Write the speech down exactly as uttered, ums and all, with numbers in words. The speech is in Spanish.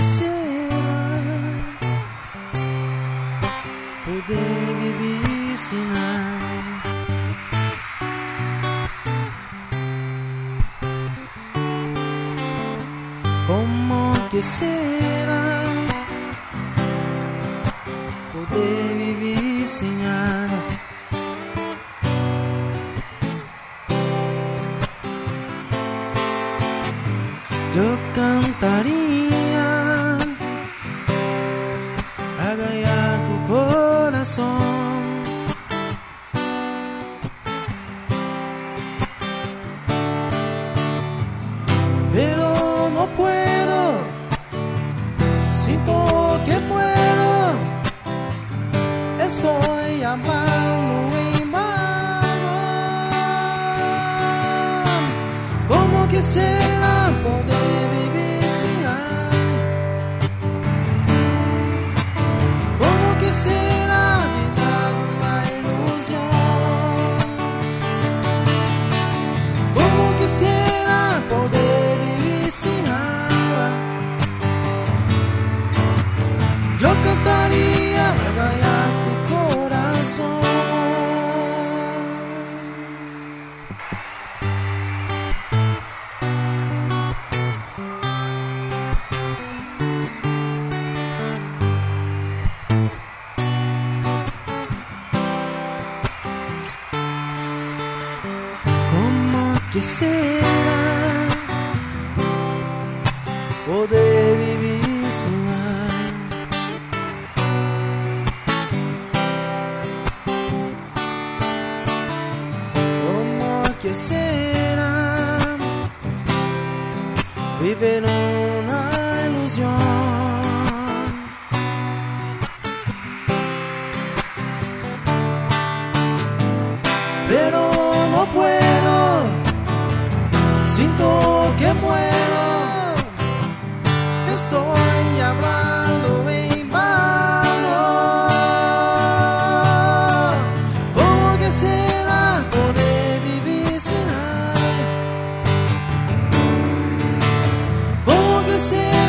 quisiera poder vivir sin él. Como quisiera poder vivir sin él. Yo cantaría agaya tu corazón, pero no puedo, siento que muero, estoy amando en vano. Como quisiera poder vivir sin él, como quisiera evitar una ilusión, como quisiera poder vivir sin él. Yo cantaría agaya tu corazón. Quisiera poder vivir sin él. Como quisiera vivir una ilusión, pero no puedo, siento que muero, estoy hablando en vano. Como quisiera poder vivir sin él, como quisiera